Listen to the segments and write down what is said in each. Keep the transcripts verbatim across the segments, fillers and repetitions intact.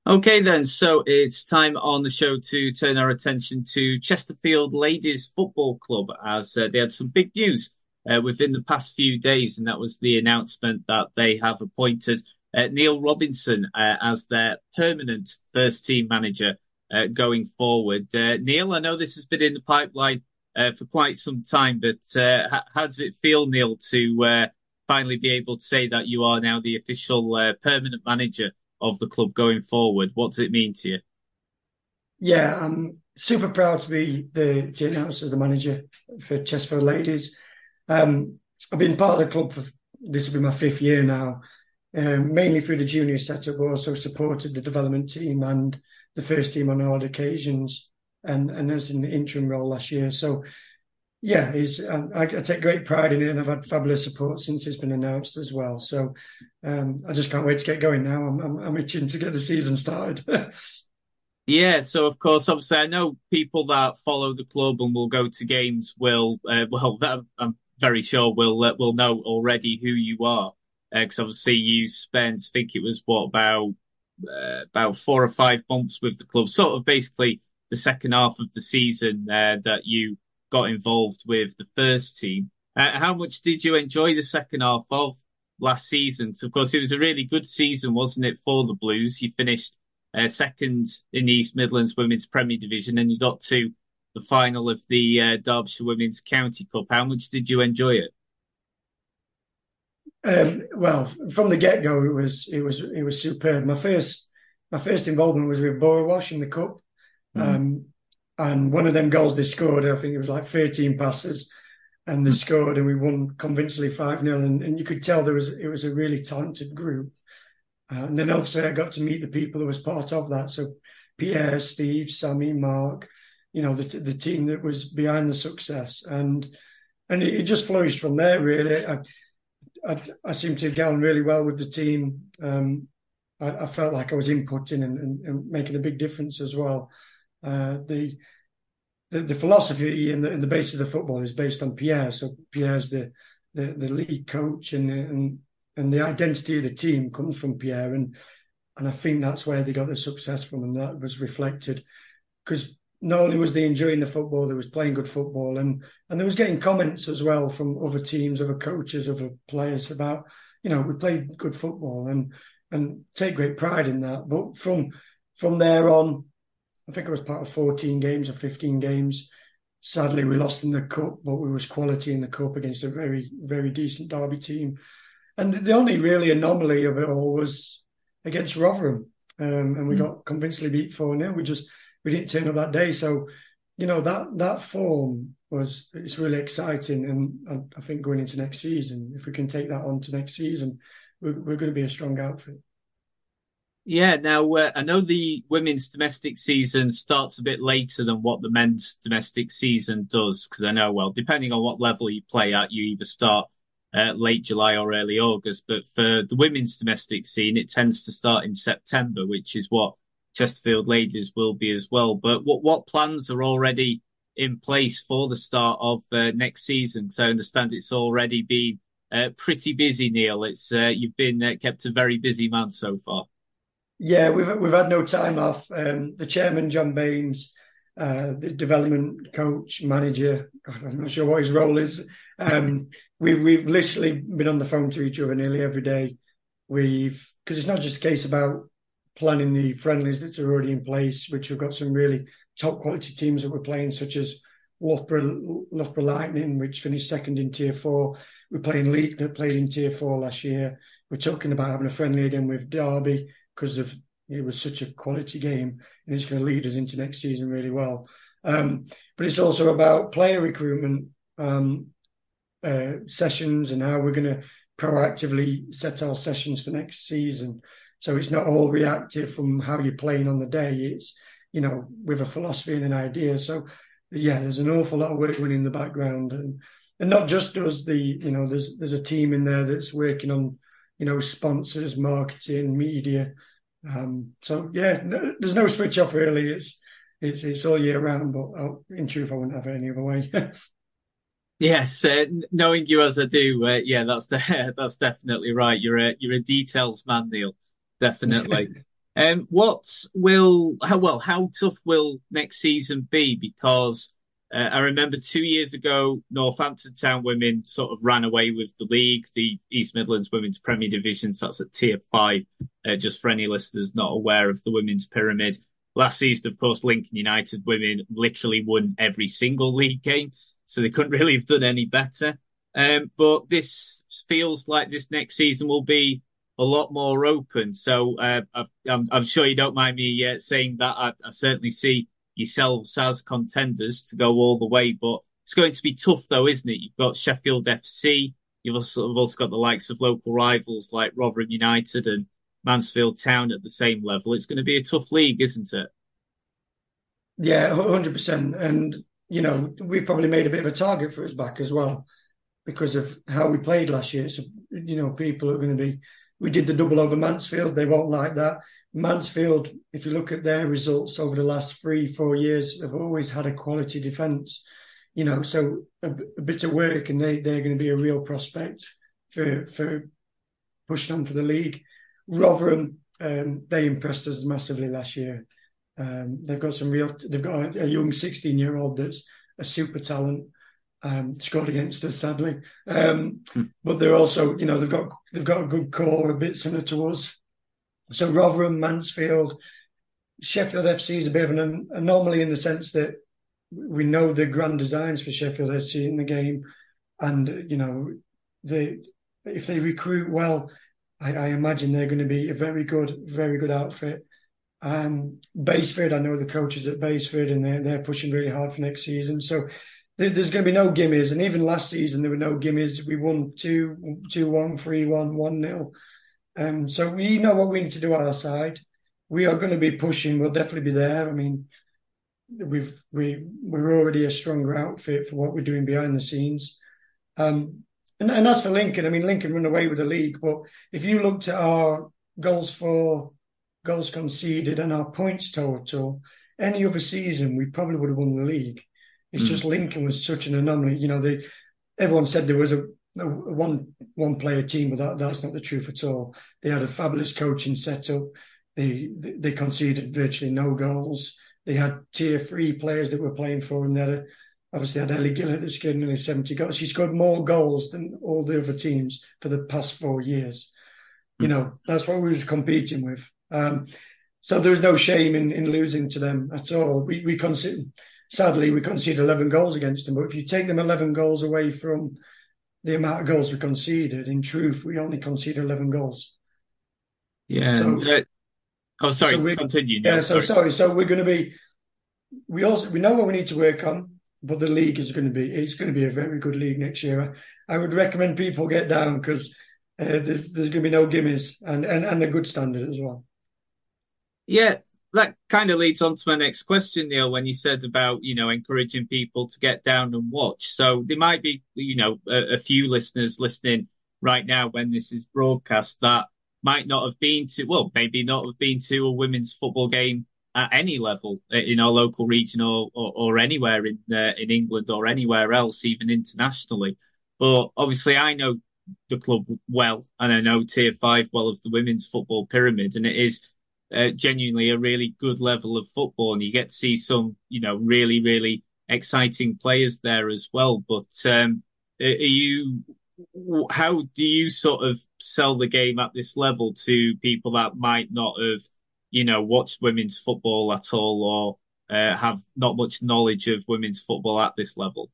Okay, then. So it's time on the show to turn our attention to Chesterfield Ladies Football Club as uh, they had some big news uh, within the past few days, and that was the announcement that they have appointed uh, Neil Robinson uh, as their permanent first team manager uh, going forward. Uh, Neil, I know this has been in the pipeline uh, for quite some time, but uh, how, how does it feel, Neil, to uh, finally be able to say that you are now the official uh, permanent manager of the club going forward? What does it mean to you? Yeah, I'm super proud to be the to announce as the manager for Chesterfield Ladies. Um, I've been part of the club for this will be my fifth year now, um, mainly through the junior setup, but also supported the development team and the first team on odd occasions, and and as in the interim role last year. So yeah, is um, I, I take great pride in it, and I've had fabulous support since it's been announced as well. So um, I just can't wait to get going now. I'm I'm, I'm itching to get the season started. Yeah, so of course, obviously, I know people that follow the club and will go to games will, uh, well, that, I'm very sure will uh, will know already who you are, because obviously you spent, I think it was what about uh, about four or five months with the club, sort of basically the second half of the season uh, that you got involved with the first team. Uh, how much did you enjoy the second half of last season? So, of course, it was a really good season, wasn't it, for the Blues? You finished uh, second in the East Midlands Women's Premier Division, and you got to the final of the uh, Derbyshire Women's County Cup. How much did you enjoy it? Um, well, from the get go, it was it was it was superb. My first my first involvement was with Borowash in the cup, Mm. um, and one of them goals they scored, I think it was like thirteen passes, and they scored, and we won convincingly five nil. And, and you could tell there was it was a really talented group. Uh, and then obviously I got to meet the people that was part of that. So Pierre, Steve, Sammy, Mark, you know, the the team that was behind the success, and and it, it just flourished from there. Really, I, I, I seemed to get on really well with the team. Um, I, I felt like I was inputting and, and, and making a big difference as well. Uh, the, the the philosophy and the, and the base of the football is based on Pierre. So Pierre's the the, the lead coach, and and and the identity of the team comes from Pierre, and and I think that's where they got the success from, and that was reflected because not only was they enjoying the football, they was playing good football, and and they was getting comments as well from other teams, other coaches, other players about, you know, we played good football, and and take great pride in that. But from from there on, I think I was part of fourteen games or fifteen games. Sadly, we lost in the cup, but we was quality in the cup against a very very decent Derby team. And the only really anomaly of it all was against Rotherham, um, and we Mm. got convincingly beat four nil. We just we didn't turn up that day, so you know that that form was it's really exciting, and I, I think going into next season, if we can take that on to next season, we're, we're going to be a strong outfit. Yeah, now uh, I know the women's domestic season starts a bit later than what the men's domestic season does, because I know, well, depending on what level you play at, you either start uh, late July or early August. But for the women's domestic scene, it tends to start in September, which is what Chesterfield Ladies will be as well. But what what plans are already in place for the start of uh, next season? So I understand it's already been uh, pretty busy, Neil. It's uh, you've been uh, kept a very busy man so far. Yeah, we've we've had no time off. Um, the chairman, John Baines, uh, the development coach, manager, I'm not sure what his role is. Um, we've we've literally been on the phone to each other nearly every day. We've because it's not just a case about planning the friendlies that are already in place, which we've got some really top quality teams that we're playing, such as Loughborough, Loughborough Lightning, which finished second in Tier Four. We're playing Leek that played in Tier Four last year. We're talking about having a friendly again with Derby because of it was such a quality game, and it's going to lead us into next season really well. Um, but it's also about player recruitment um, uh, sessions and how we're going to proactively set our sessions for next season. So it's not all reactive from how you're playing on the day. It's, you know, with a philosophy and an idea. So yeah, there's an awful lot of work going in the background, and and not just us. The you know, there's there's a team in there that's working on, you know, sponsors, marketing, media. Um, so yeah, no, there's no switch off really. It's it's it's all year round. But uh, in truth, I wouldn't have it any other way. Yes, uh, knowing you as I do, uh, yeah, that's de that's definitely right. You're a you're a details man, Neil. Definitely. Um, what will how well how tough will next season be? Because uh, I remember two years ago, Northampton Town women sort of ran away with the league, the East Midlands Women's Premier Division. So that's at tier five. Uh, just for any listeners not aware of the women's pyramid. Last season, of course, Lincoln United women literally won every single league game, so they couldn't really have done any better. Um, but this feels like this next season will be a lot more open. So uh, I'm, I'm sure you don't mind me uh, saying that. I, I certainly see yourselves as contenders to go all the way, but it's going to be tough though, isn't it? You've got Sheffield F C. You've also, you've also got the likes of local rivals like Rotherham United and Mansfield Town at the same level. It's going to be a tough league, isn't it? Yeah, one hundred percent. And, you know, we've probably made a bit of a target for us back as well because of how we played last year. So, you know, people are going to be, we did the double over Mansfield. They won't like that. Mansfield, if you look at their results over the last three, four years, have always had a quality defence, you know, so a, a bit of work and they, they're going to be a real prospect for, for pushing on for the league. Rotherham, um, they impressed us massively last year. Um, they've got some real. They've got a, a young sixteen-year-old that's a super talent. Um, scored against us, sadly, um, Hmm. but they're also, you know, they've got they've got a good core, a bit similar to us. So Rotherham, Mansfield, Sheffield F C is a bit of an anomaly in the sense that we know the grand designs for Sheffield F C in the game, and you know, they if they recruit well, I, I imagine they're going to be a very good, very good outfit. Um, Baseford, I know the coaches at Baseford, and they're they're pushing really hard for next season. So there, there's going to be no gimmies. And even last season, there were no gimmies. We won two, two, one, three, one, one nil. Um, so we know what we need to do on our side. We are going to be pushing. We'll definitely be there. I mean, we've we we're already a stronger outfit for what we're doing behind the scenes. Um, and, and as for Lincoln, I mean, Lincoln run away with the league, but if you looked at our goals for goals conceded and our points total, any other season we probably would have won the league. It's Mm. just Lincoln was such an anomaly. You know, they everyone said there was a, a one one player team, but that, that's not the truth at all. They had a fabulous coaching setup. They they conceded virtually no goals. They had tier three players that were playing for them. They had a, obviously had Ellie Gillett that scored nearly seventy goals. She scored more goals than all the other teams for the past four years. You Mm. know, that's what we were competing with. Um, so there was no shame in, in losing to them at all. We we consider, sadly, we conceded eleven goals against them. But if you take them eleven goals away from the amount of goals we conceded, in truth, we only conceded eleven goals. Yeah, and So uh, oh, so sorry, we continue, Neil. yeah. So Sorry. sorry. So we're going to be. We also we know what we need to work on, but the league is going to be it's going to be a very good league next year. I, I would recommend people get down because uh, there's there's going to be no gimmies and, and and a good standard as well. Yeah, that kind of leads on to my next question, Neil, when you said about, you know, encouraging people to get down and watch. So there might be, you know, a, a few listeners listening right now when this is broadcast that might not have been to, well, maybe not have been to a women's football game at any level uh, in our local region or, or, or anywhere in uh, in England or anywhere else, even internationally. But obviously, I know the club well, and I know Tier Five well of the women's football pyramid, and it is uh, genuinely a really good level of football, and you get to see some, you know, really, really exciting players there as well. But um, are you, how do you sort of sell the game at this level to people that might not have, you know, watched women's football at all or uh, have not much knowledge of women's football at this level?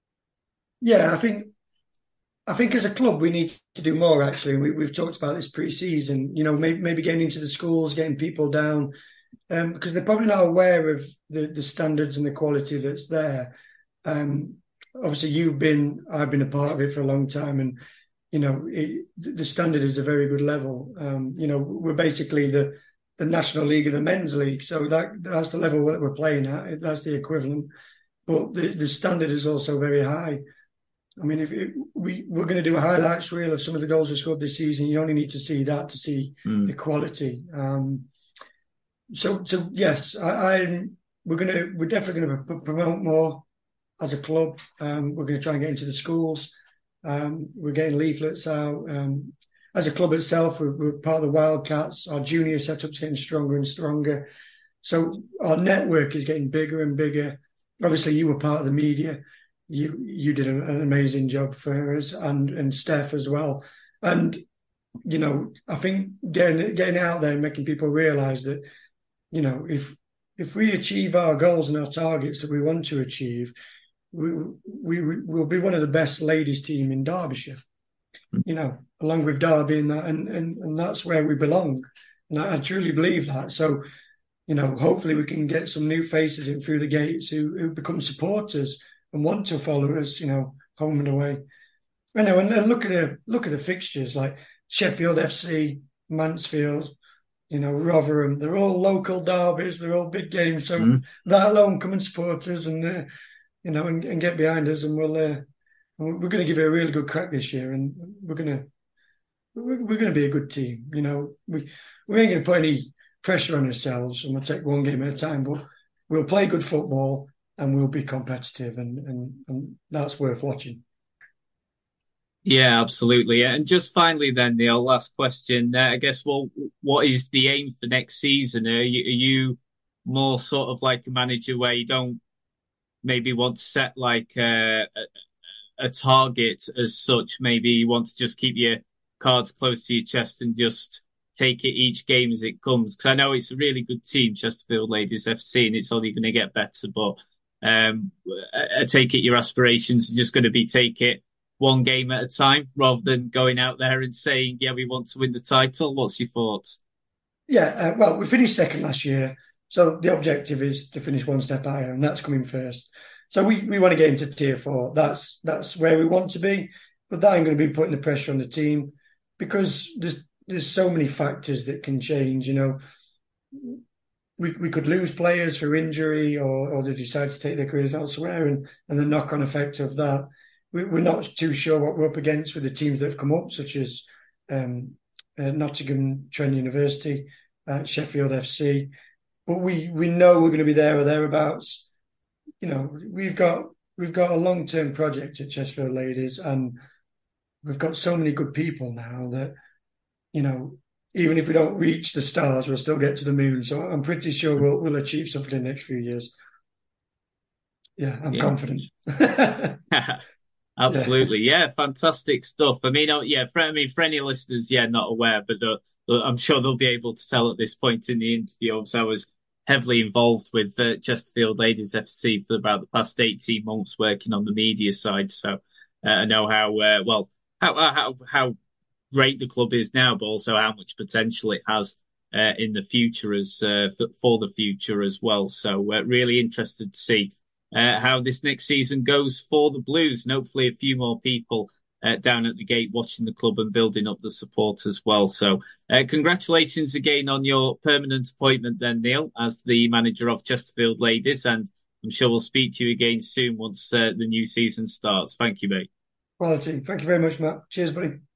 Yeah, I think I think as a club we need to do more. Actually, we, we've talked about this pre-season. You know, maybe maybe getting into the schools, getting people down, um, because they're probably not aware of the the standards and the quality that's there. Um, Obviously, you've been, I've been a part of it for a long time, and you know, it, the standard is a very good level. Um, you know, we're basically the the National League and the Men's League, so that that's the level that we're playing at. That's the equivalent, but the the standard is also very high. I mean, if it, we we're going to do a highlights reel of some of the goals we scored this season, you only need to see that to see the Mm. quality. Um, so, so yes, I, I we're going to we're definitely going to promote more as a club. Um, we're going to try and get into the schools. Um, we're getting leaflets out. Um, as a club itself, we're, we're part of the Wildcats. Our junior setup's getting stronger and stronger. So our network is getting bigger and bigger. Obviously, you were part of the media. You you did an, an amazing job for us, and and Steph as well. And you know, I think getting getting out there and making people realise that, you know, if if we achieve our goals and our targets that we want to achieve, we we will be one of the best ladies team in Derbyshire. You know, along with Derby and that, and and, and that's where we belong. And I, I truly believe that. So, you know, hopefully we can get some new faces in through the gates who, who become supporters and want to follow us, you know, home and away. I know, and, and look at the look at the fixtures like Sheffield F C, Mansfield, you know, Rotherham. They're all local derbies. They're all big games. So mm. that alone, come and support us, and uh, you know, and, and get behind us, and we'll uh, we're going to give it a really good crack this year, and we're going to we're, we're going to be a good team. You know, we we ain't going to put any pressure on ourselves, and we'll take one game at a time, but we'll play good football and we'll be competitive, and and, and that's worth watching. Yeah, absolutely. And just finally then, Neil, last question. Uh, I guess, well, what is the aim for next season? Are you, are you more sort of like a manager where you don't maybe want to set like a, a, a target as such? Maybe you want to just keep your cards close to your chest and just take it each game as it comes? Because I know it's a really good team, Chesterfield Ladies F C, and it's only going to get better. But um, I, I take it your aspirations are just going to be take it one game at a time rather than going out there and saying, yeah, we want to win the title. What's your thoughts? Yeah, uh, well, we finished second last year. So the objective is to finish one step higher, and that's coming first. So we, we want to get into tier four. That's that's where we want to be. But that ain't going to be putting the pressure on the team, because there's there's so many factors that can change. You know, we we could lose players for injury, or, or they decide to take their careers elsewhere, and, and the knock-on effect of that. We're not too sure what we're up against with the teams that have come up, such as um, uh, Nottingham Trent University, uh, Sheffield F C. But we we know we're going to be there or thereabouts. You know, we've got we've got a long term project at Chesterfield Ladies, and we've got so many good people now that, you know, even if we don't reach the stars, we'll still get to the moon. So I'm pretty sure we'll we'll achieve something in the next few years. Yeah, I'm yeah. confident. Absolutely, yeah. yeah, fantastic stuff. I mean, oh, yeah, for, I mean, for any listeners, yeah, not aware, but the, the, I'm sure they'll be able to tell at this point in the interview. So I was heavily involved with uh, Chesterfield Ladies F C for about the past eighteen months, working on the media side. So uh, I know how uh, well how how how great the club is now, but also how much potential it has uh, in the future as uh, for, for the future as well. So uh, really interested to see Uh, how this next season goes for the Blues, and hopefully a few more people uh, down at the gate watching the club and building up the support as well. So uh, congratulations again on your permanent appointment then, Neil, as the manager of Chesterfield Ladies, and I'm sure we'll speak to you again soon once uh, the new season starts. Thank you, mate. Quality. Thank you very much, Matt. Cheers, buddy.